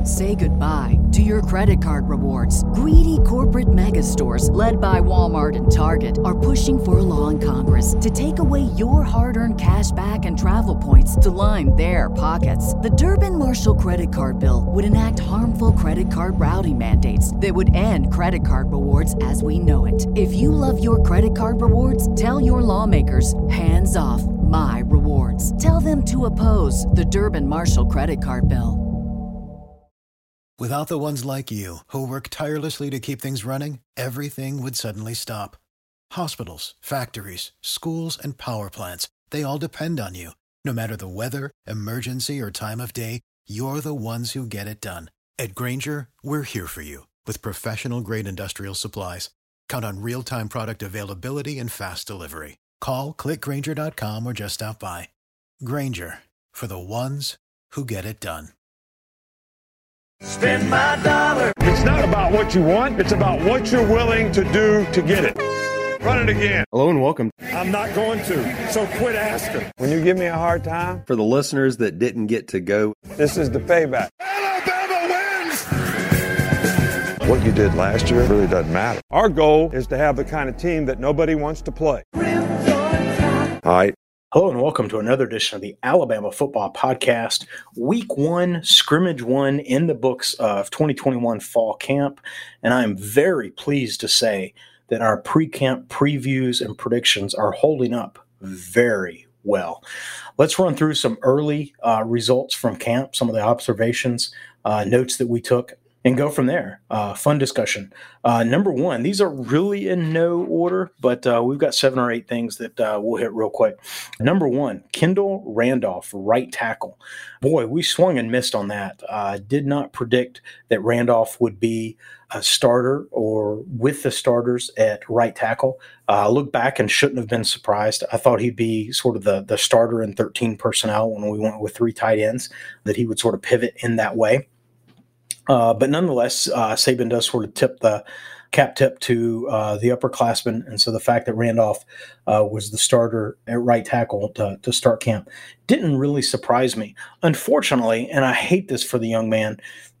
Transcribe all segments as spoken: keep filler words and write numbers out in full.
Say goodbye to your credit card rewards. Greedy corporate mega stores, led by Walmart and Target, are pushing for a law in Congress to take away your hard-earned cash back and travel points to line their pockets. The Durbin-Marshall credit card bill would enact harmful credit card routing mandates that would end credit card rewards as we know it. If you love your credit card rewards, tell your lawmakers, hands off my rewards. Tell them to oppose the Durbin-Marshall credit card bill. Without the ones like you, who work tirelessly to keep things running, everything would suddenly stop. Hospitals, factories, schools, and power plants, they all depend on you. No matter the weather, emergency, or time of day, you're the ones who get it done. At Grainger, we're here for you with professional-grade industrial supplies. Count on real-time product availability and fast delivery. Call, click Grainger dot com, or just stop by. Grainger, for the ones who get it done. Spend my dollar. It's not about what you want. It's about what you're willing to do to get it. Run it again. Hello and welcome. I'm not going to, so quit asking. When you give me a hard time. For the listeners that didn't get to go. This is the payback. Alabama wins! What you did last year really doesn't matter. Our goal is to have the kind of team that nobody wants to play. All right. Hello and welcome to another edition of the Alabama Football Podcast. Week one, scrimmage one in the books of twenty twenty-one fall camp. And I'm very pleased to say that our pre-camp previews and predictions are holding up very well. Let's run through some early uh, results from camp, some of the observations, uh, notes that we took, and go from there. Uh, fun discussion. Uh, number one, these are really in no order, but uh, we've got seven or eight things that uh, we'll hit real quick. Number one, Kendall Randolph, right tackle. Boy, we swung and missed on that. Uh, did not predict that Randolph would be a starter or with the starters at right tackle. I uh, look back and shouldn't have been surprised. I thought he'd be sort of the, the starter in thirteen personnel when we went with three tight ends, that he would sort of pivot in that way. Uh, but nonetheless, uh, Saban does sort of tip the cap tip to uh, the upperclassmen. And so the fact that Randolph uh, was the starter at right tackle to, to start camp didn't really surprise me. Unfortunately, and I hate this for the young man,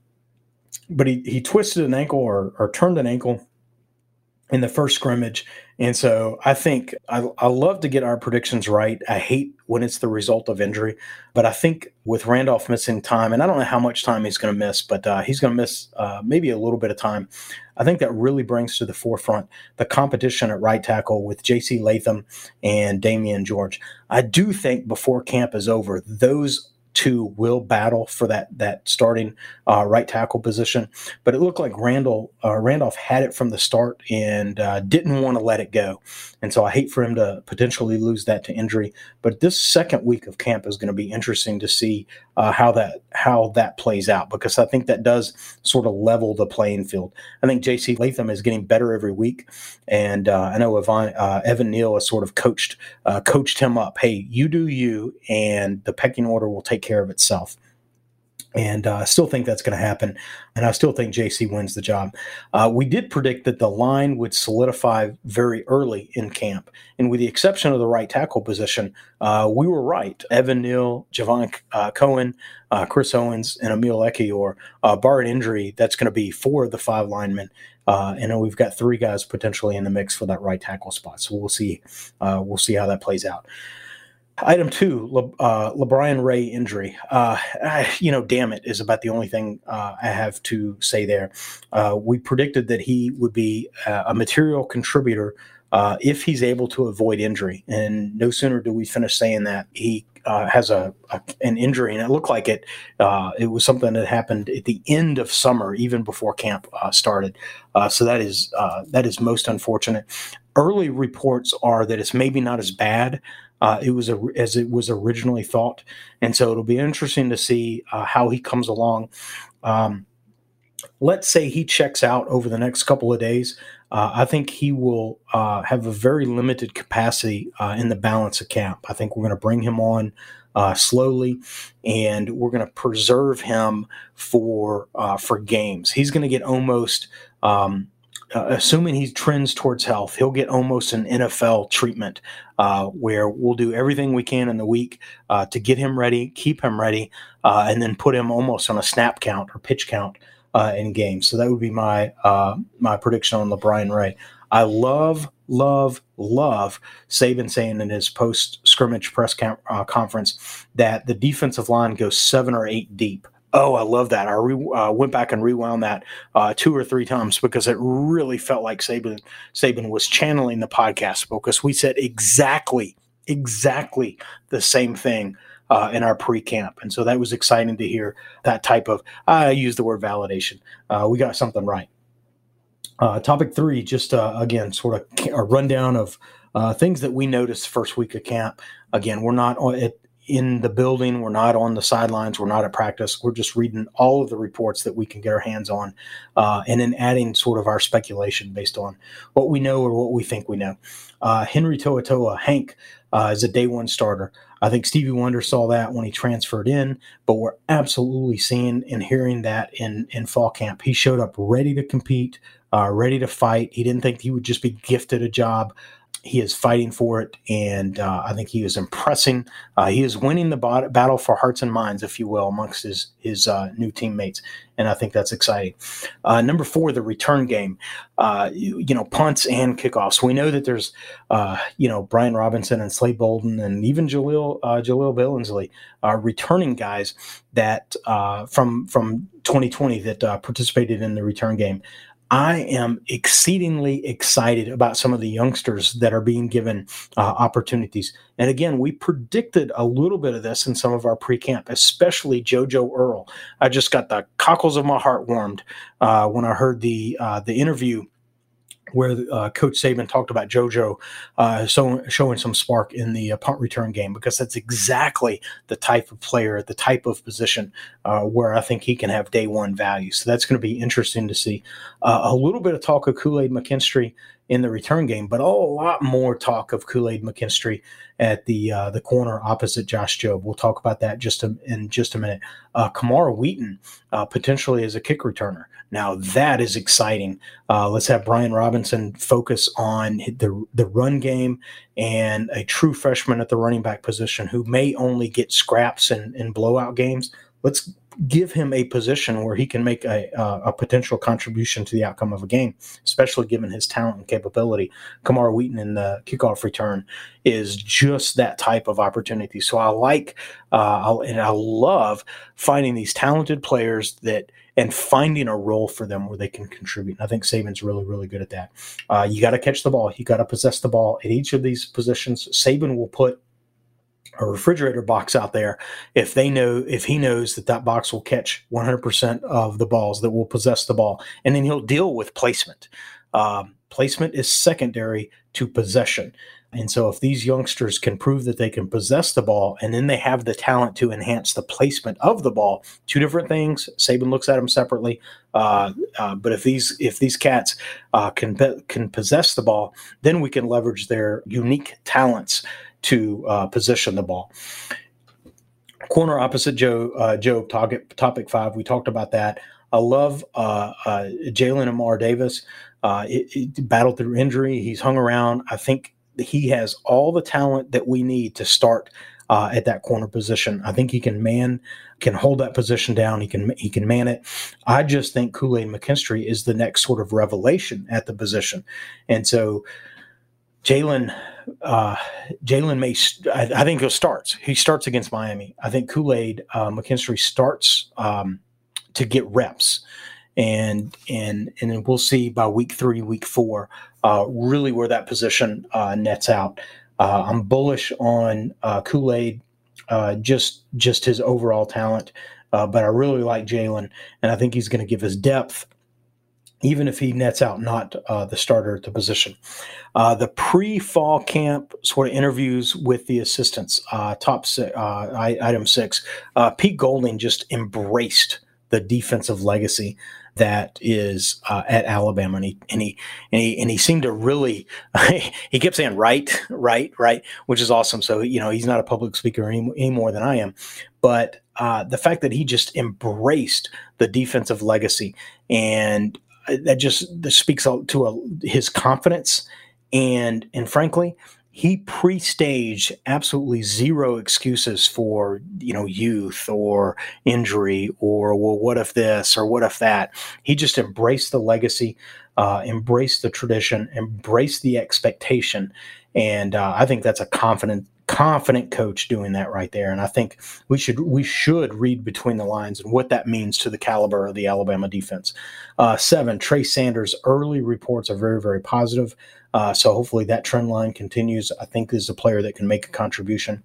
but he, he twisted an ankle or, or turned an ankle in the first scrimmage. And so I think I, I love to get our predictions right. I hate when it's the result of injury, but I think with Randolph missing time, and I don't know how much time he's going to miss, but uh, he's going to miss uh, maybe a little bit of time. I think that really brings to the forefront the competition at right tackle with J C Latham and Damian George. I do think before camp is over, those two will battle for that that starting uh, right tackle position. But it looked like Randall uh, Randolph had it from the start and uh, didn't want to let it go. And so I hate for him to potentially lose that to injury. But this second week of camp is going to be interesting to see uh, how that how that plays out, because I think that does sort of level the playing field. I think J C Latham is getting better every week, and uh, I know Evan, uh, Evan Neal has sort of coached uh, coached him up. Hey, you do you, and the pecking order will take care of itself. And uh, I still think that's going to happen, and I still think J C wins the job. Uh, we did predict that the line would solidify very early in camp, and with the exception of the right tackle position, uh, we were right. Evan Neal, Javon uh, Cohen, uh, Chris Owens, and Emil Ekiyor, uh, bar an injury, that's going to be four of the five linemen. Uh, and then we've got three guys potentially in the mix for that right tackle spot. So we'll see. Uh, we'll see how that plays out. Item two, Le, uh, LeBrian Ray injury. Uh, I, you know, damn it, is about the only thing uh, I have to say there. Uh, we predicted that he would be uh, a material contributor uh, if he's able to avoid injury. And no sooner do we finish saying that, he uh, has a, a an injury, and it looked like it. Uh, it was something that happened at the end of summer, even before camp uh, started. Uh, so that is uh, that is most unfortunate. Early reports are that it's maybe not as bad Uh, it was a, as it was originally thought. And so it'll be interesting to see uh, how he comes along. Um, let's say he checks out over the next couple of days. Uh, I think he will uh, have a very limited capacity uh, in the balance of camp. I think we're going to bring him on uh, slowly, and we're going to preserve him for uh, for games. He's going to get almost um, uh, assuming he trends towards health, he'll get almost an N F L treatment uh, where we'll do everything we can in the week uh, to get him ready, keep him ready, uh, and then put him almost on a snap count or pitch count uh, in games. So that would be my uh, my prediction on LaBryan Ray. I love, love, love Saban saying in his post-scrimmage press com- uh, conference that the defensive line goes seven or eight deep. Oh, I love that. I re- uh, went back and rewound that uh, two or three times because it really felt like Saban, Saban was channeling the podcast because we said exactly, exactly the same thing uh, in our pre-camp. And so that was exciting to hear that type of, I use the word validation. Uh, we got something right. Uh, topic three, just uh, again, sort of a rundown of uh, things that we noticed first week of camp. Again, we're not on, it, in the building. We're not on the sidelines. We're not at practice. We're just reading all of the reports that we can get our hands on uh, and then adding sort of our speculation based on what we know or what we think we know. Uh, Henry To'oTo'o, Hank, uh, is a day one starter. I think Stevie Wonder saw that when he transferred in, but we're absolutely seeing and hearing that in, in fall camp. He showed up ready to compete, uh, ready to fight. He didn't think he would just be gifted a job. He is fighting for it, and uh, I think he is impressing. Uh, he is winning the bot- battle for hearts and minds, if you will, amongst his his uh, new teammates, and I think that's exciting. Uh, number four, the return game. Uh, you, you know, punts and kickoffs. We know that there's, uh, you know, Brian Robinson and Slade Bolden and even Jaleel uh, Jaleel Billingsley are returning guys that uh, from from twenty twenty that uh, participated in the return game. I am exceedingly excited about some of the youngsters that are being given uh, opportunities. And again, we predicted a little bit of this in some of our pre-camp, especially JoJo Earle. I just got the cockles of my heart warmed uh, when I heard the uh, the interview where uh, Coach Saban talked about JoJo uh, so, showing some spark in the uh, punt return game, because that's exactly the type of player, the type of position uh, where I think he can have day one value. So that's going to be interesting to see. Uh, a little bit of talk of Kool-Aid McKinstry in the return game, but a lot more talk of Kool-Aid McKinstry at the uh, the corner opposite Josh Jobe. We'll talk about that just a, in just a minute. Uh, Kamara Wheaton uh, potentially as a kick returner. Now that is exciting. Uh, let's have Brian Robinson focus on the the run game and a true freshman at the running back position who may only get scraps in, in blowout games. Let's give him a position where he can make a, uh, a potential contribution to the outcome of a game, especially given his talent and capability. Kamara Wheaton in the kickoff return is just that type of opportunity. So I like uh, I'll, and I love finding these talented players that and finding a role for them where they can contribute. And I think Saban's really, really good at that. Uh, you got to catch the ball. You got to possess the ball at each of these positions. Saban will put a refrigerator box out there if they know if he knows that that box will catch one hundred percent of the balls, that will possess the ball, and then he'll deal with placement. Um, placement is secondary to possession. And so if these youngsters can prove that they can possess the ball and then they have the talent to enhance the placement of the ball, two different things. Saban looks at them separately. Uh, uh, but if these if these cats uh, can can possess the ball, then we can leverage their unique talents to uh, position the ball. Corner opposite Joe, uh, Joe topic, topic five. We talked about that. I love uh, uh, Jalen Amar Davis. Uh, it, it battled through injury. He's hung around. I think he has all the talent that we need to start uh, at that corner position. I think he can man, can hold that position down. He can he can man it. I just think Kool-Aid McKinstry is the next sort of revelation at the position, and so Jalen. Uh, Jalen may, I, I think he starts. He starts against Miami. I think Kool-Aid uh, McKinstry starts um, to get reps, and and and then we'll see by week three, week four, uh, really where that position uh, nets out. Uh, I'm bullish on uh, Kool-Aid, uh, just just his overall talent, uh, but I really like Jalen, and I think he's going to give us depth, even if he nets out not uh, the starter at the position. Uh, the pre-fall camp sort of interviews with the assistants, uh, top six, uh, item six, uh, Pete Golding just embraced the defensive legacy that is uh, at Alabama, and he and he and he and he seemed to really. He kept saying right, right, right, which is awesome. So you know he's not a public speaker any, any more than I am, but uh, the fact that he just embraced the defensive legacy and that just that speaks to a, his confidence. And, and frankly, he pre-staged absolutely zero excuses for, you know, youth or injury or, well, what if this or what if that? He just embraced the legacy, uh, embraced the tradition, embraced the expectation. And uh, I think that's a confident, confident coach doing that right there. And I think we should we should read between the lines and what that means to the caliber of the Alabama defense. Uh, seven, Trey Sanders' early reports are very, very positive. Uh, so hopefully that trend line continues. I think this is a player that can make a contribution.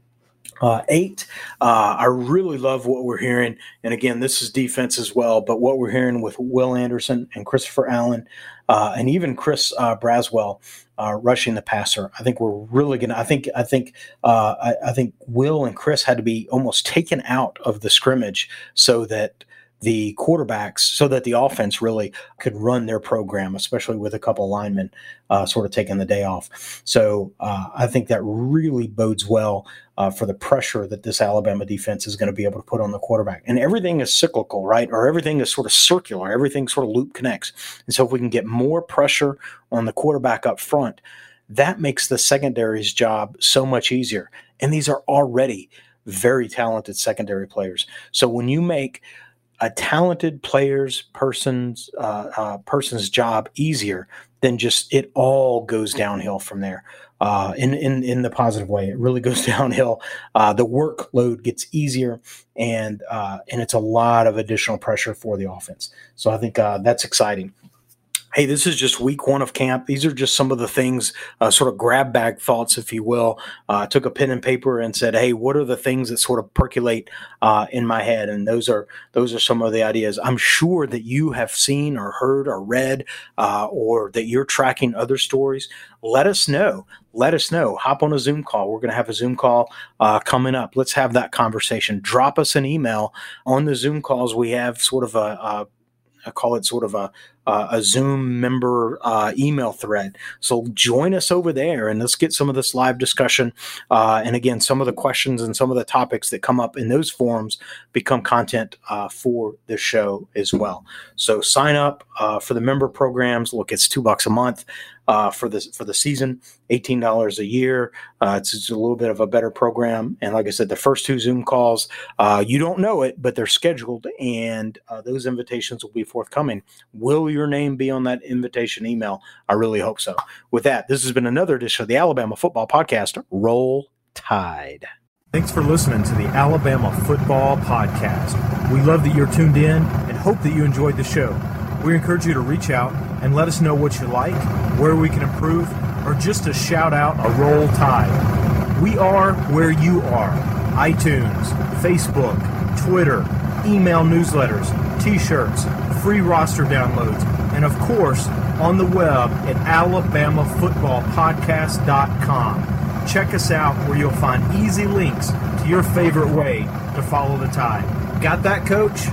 Uh, eight, uh, I really love what we're hearing. And again, this is defense as well, but what we're hearing with Will Anderson and Christopher Allen uh, and even Chris uh, Braswell uh, rushing the passer. I think we're really going to, I think, I think, uh, I, I think Will and Chris had to be almost taken out of the scrimmage so that the quarterbacks, so that the offense really could run their program, especially with a couple linemen uh, sort of taking the day off. So uh, I think that really bodes well uh, for the pressure that this Alabama defense is going to be able to put on the quarterback. And everything is cyclical, right? Or everything is sort of circular. Everything sort of loop connects. And so if we can get more pressure on the quarterback up front, that makes the secondary's job so much easier. And these are already very talented secondary players. So when you make a talented player's person's uh, uh, person's job easier, then just it all goes downhill from there. Uh, in in in the positive way, it really goes downhill. Uh, the workload gets easier, and uh, and it's a lot of additional pressure for the offense. So I think uh, that's exciting. Hey, this is just week one of camp. These are just some of the things, uh, sort of grab bag thoughts, if you will. I uh, took a pen and paper and said, hey, what are the things that sort of percolate uh, in my head? And those are those are some of the ideas. I'm sure that you have seen or heard or read uh, or that you're tracking other stories. Let us know. Let us know. Hop on a Zoom call. We're going to have a Zoom call uh, coming up. Let's have that conversation. Drop us an email on the Zoom calls. We have sort of a, a I call it sort of a uh, a Zoom member uh, email thread. So join us over there and let's get some of this live discussion. Uh, and again, some of the questions and some of the topics that come up in those forums become content uh, for the show as well. So sign up uh, for the member programs. Look, it's two bucks a month uh, for the for the season, eighteen dollars a year. Uh, it's, it's a little bit of a better program. And like I said, the first two Zoom calls, uh, you don't know it, but they're scheduled, and uh, those invitations will be forthcoming. Will your name be on that invitation email? I really hope so. With that, this has been another edition of the Alabama Football Podcast. Roll Tide. Thanks for listening to the Alabama Football Podcast. We love that you're tuned in and hope that you enjoyed the show. We encourage you to reach out and let us know what you like, where we can improve, or just to shout out a Roll Tide. We are where you are. iTunes, Facebook, Twitter, email newsletters, t-shirts, free roster downloads, and of course, on the web at alabama football podcast dot com. Check us out where you'll find easy links to your favorite way to follow the Tide. Got that, Coach?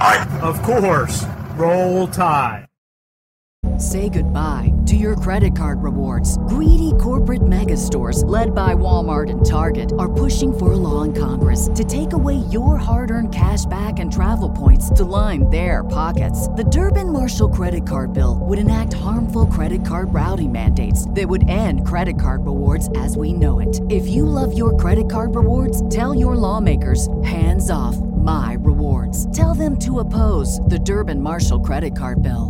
Of course. Roll Tide. Say goodbye to your credit card rewards. Greedy corporate mega stores, led by Walmart and Target, are pushing for a law in Congress to take away your hard-earned cash back and travel points to line their pockets. The Durbin-Marshall credit card bill would enact harmful credit card routing mandates that would end credit card rewards as we know it. If you love your credit card rewards, tell your lawmakers, hands off my rewards. Tell them to oppose the Durbin-Marshall credit card bill.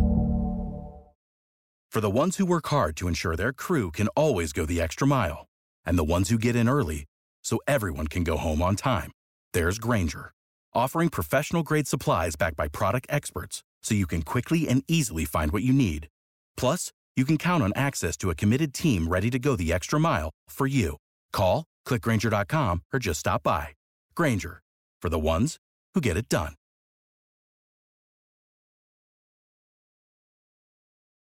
For the ones who work hard to ensure their crew can always go the extra mile, and the ones who get in early so everyone can go home on time, there's Grainger, offering professional-grade supplies backed by product experts so you can quickly and easily find what you need. Plus, you can count on access to a committed team ready to go the extra mile for you. Call, click Grainger dot com, or just stop by. Grainger, for the ones who get it done.